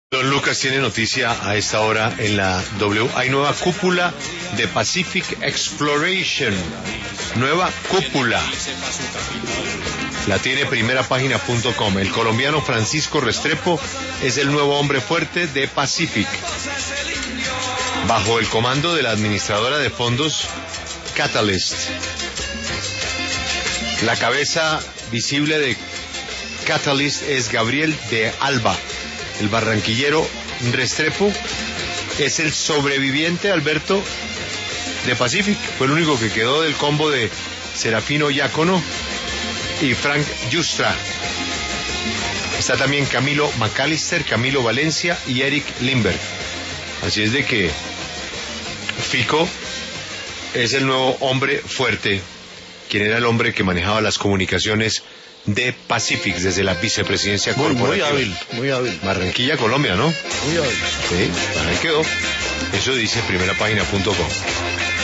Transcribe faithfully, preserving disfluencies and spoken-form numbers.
Don Lucas tiene noticia a esta hora en la W. Hay nueva cúpula de Pacific Exploration. Nueva cúpula. La tiene primera página punto com. El colombiano Francisco Restrepo es el nuevo hombre fuerte de Pacific. Bajo el comando de la administradora de fondos Catalyst. La cabeza visible de Catalyst es Gabriel de Alba. El barranquillero Restrepo es el sobreviviente, Alberto, de Pacific. Fue el único que quedó del combo de Serafino Diácono y Frank Justra. Está también Camilo McAllister, Camilo Valencia y Eric Lindbergh. Así es de que Fico es el nuevo hombre fuerte, quien era el hombre que manejaba las comunicaciones de Pacific desde la vicepresidencia muy, corporativa. Muy hábil, muy hábil. Barranquilla, Colombia, ¿no? Muy hábil. Sí, ahí quedó. Eso dice primera página punto com.